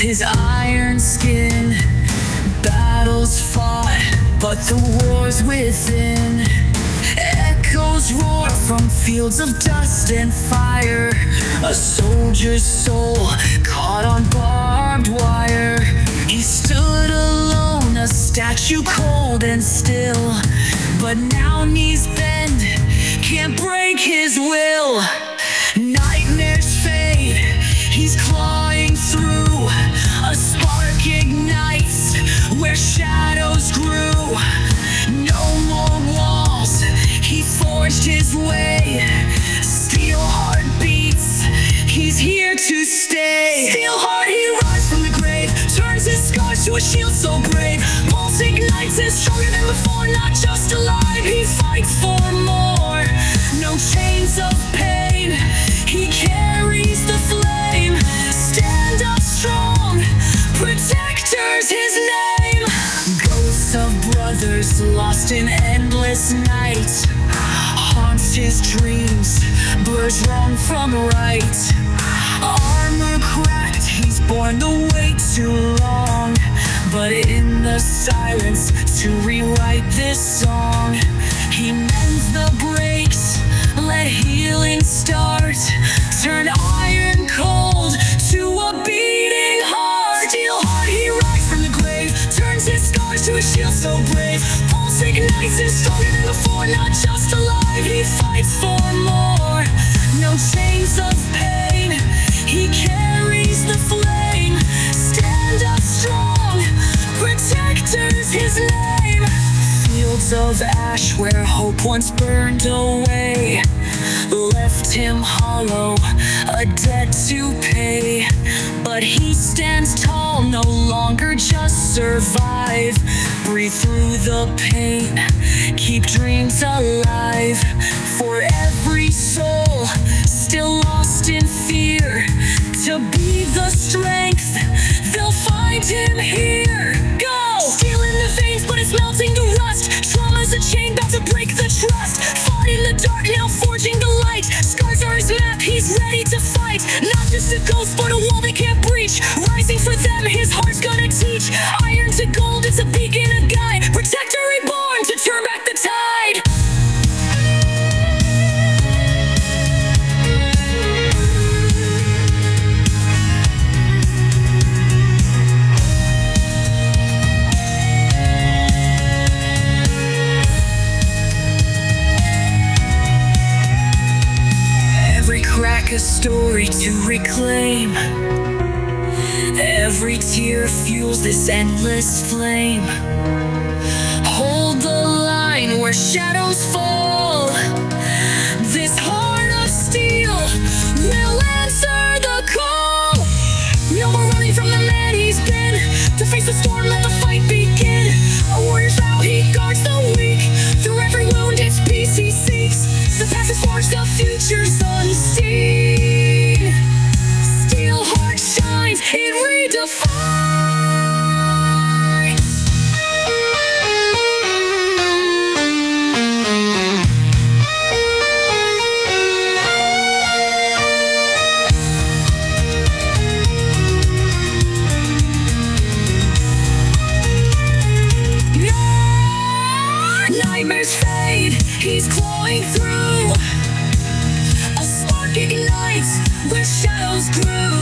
his iron skin. Battles fought, but the wars within. Echoes roar from fields of dust and fire. A soldier's soul caught on barbed wire. He stood alone, a statue cold and still. But now knees bend, can't break his will. Nightmares fade, he's clawing through. A spark ignites where shadows grew. No more walls, he forged his way. Steel heart beats, he's here to stay. Steel heart, he rises from the grave, turns his scars to a shield so brave. Pulse ignites, is stronger than before. Not just alive, he fights for more. No chains of pain, he carries the flame. Stand up strong, protector's his name. Ghosts of brothers lost in endless night haunts his dreams, blurs wrong from right. Armor cracked, he's borne the weight too long. But in the silence, to rewrite this song, he mends the breaks, let healing start. Turn iron cold to a beating heart. Steel heart, he rises from the grave, turns his scars to a shield so brave. Pulse ignites, is stronger than before. Not just alive, he fights for more. No chains of pain, he carries the flame. Stand up strong, protector's his name. Fields of ash where hope once burned away left him hollow, a debt to pay. But he stands tall, no longer just survive. Breathe through the pain, keep dreams alive. For every soul still lost in fear, to be the strength, they'll find him here. Go! Steel in the veins, but it's melting to rust. Trauma's a chain bound to break the trust. Fought in the dark, now forging the light. Scars are his map, he's ready to fight. Not just a ghost, but a wall they can't breach. Rising for them, his heart's gonna teach. Iron to gold, it's a beacon, a guide. Protector reborn to turn back the tide. Crack a story to reclaim. Every tear fuels this endless flame. Hold the line where shadows fall. This heart of steel will answer the call. No more running from the man he's been. To face the storm, let the fight begin. A warrior's vow, he guards the weak. Through every wound, it's peace he seeks. The past is forged, the future's unseen. Steel heart shines, it redefines. Nightmares fade, he's clawing through. A spark ignites where shadows grew.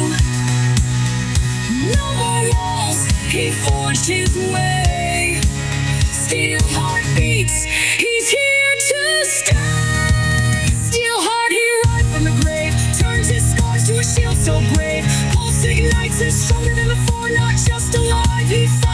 No more walls, he forged his way. Steel heart beats, he's here to stay. Steel heart, he rises from the grave, turns his scars to a shield so brave. Pulse ignites, is stronger than before. Not just alive, he fights